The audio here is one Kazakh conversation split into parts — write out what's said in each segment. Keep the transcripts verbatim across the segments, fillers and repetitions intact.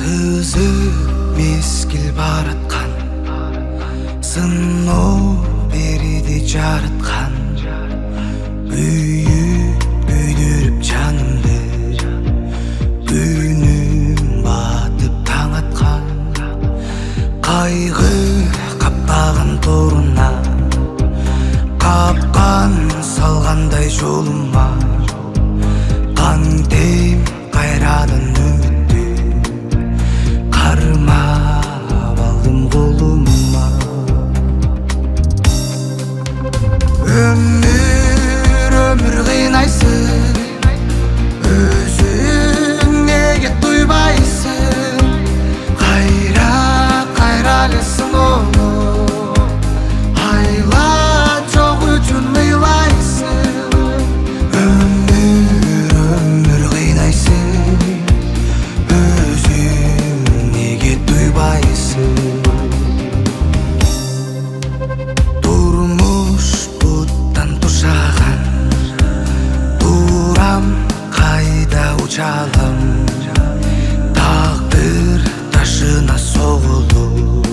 Сызып мезгил бараткан, сыноо бериди жараткан, күйүп күйдүрүп жанымды, күнүм батып таң аткан. Кайгы каптаган торуна, капкан салгандай жолума, кантем кайрадан үмүттү кармап алдым колума. Өмүр өмүр кыйнайсың, өзүң неге туйбайсың? Кайра кайра эле сыноону айла, жок үчүн ыйлайсың. Өмүр өмүр кыйнайсың, өзүң неге туйбайсың? Турмуш буттан тушаган, турам кайда учалым, тагдыр ташына согулуп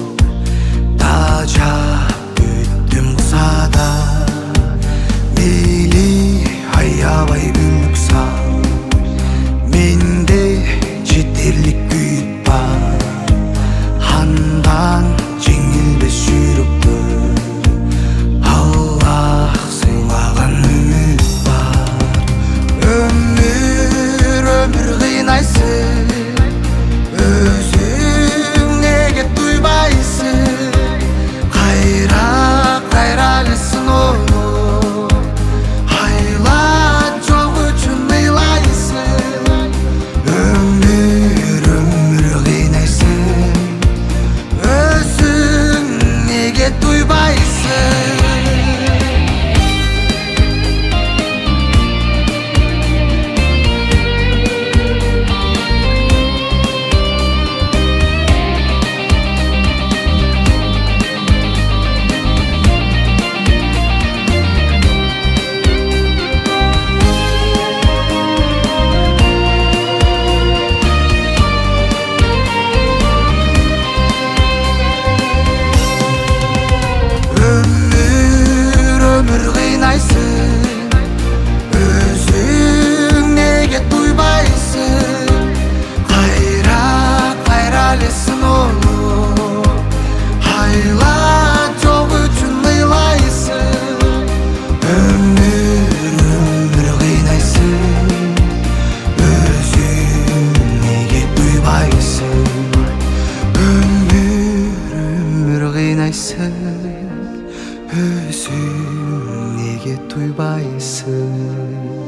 тажап күттүм кысада. Мейли аябай бүлүк сал, менде жетерлик күйүк бар, андан жеңилбес жүрөктөр Аллах сыйлаган үмүт бар. Өмүр өмүр кыйнайсың, өзүң неге туйбайсың? Кайра кайра эле сыноону айла, жок үчүн ыйлайсың. Өмүр өмүр кыйнайсың, өзүң неге туйбайсың? Өмүр өмүр кыйнайсың, өзүң неге туйбайсың? Кайра кайра эле сыноону айла, жок үчүн ыйлайсың. Өмүр өмүр кыйнайсың, өзүң неге туйбайсың? Өмүр өмүр кыйнайсың, өзүң неге туйбайсың?